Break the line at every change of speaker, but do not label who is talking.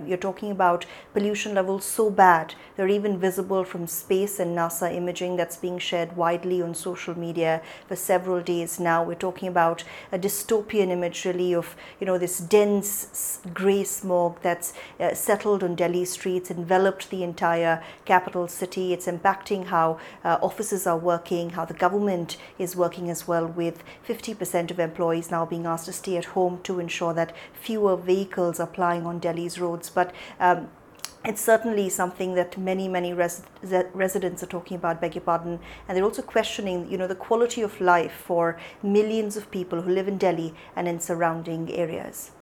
You're talking about pollution levels so bad, they're even visible from space and NASA imaging that's being shared widely on social media for several days now. We're talking about a dystopian image really of, this dense grey smoke that's settled on Delhi streets, enveloped the entire capital city. It's impacting how offices are working, how the government is working as well, with 50% of employees now being asked to stay at home to ensure that fewer vehicles are plying on Delhi's roads. But it's certainly something that many residents are talking about, beg your pardon, and they're also questioning, the quality of life for millions of people who live in Delhi and in surrounding areas.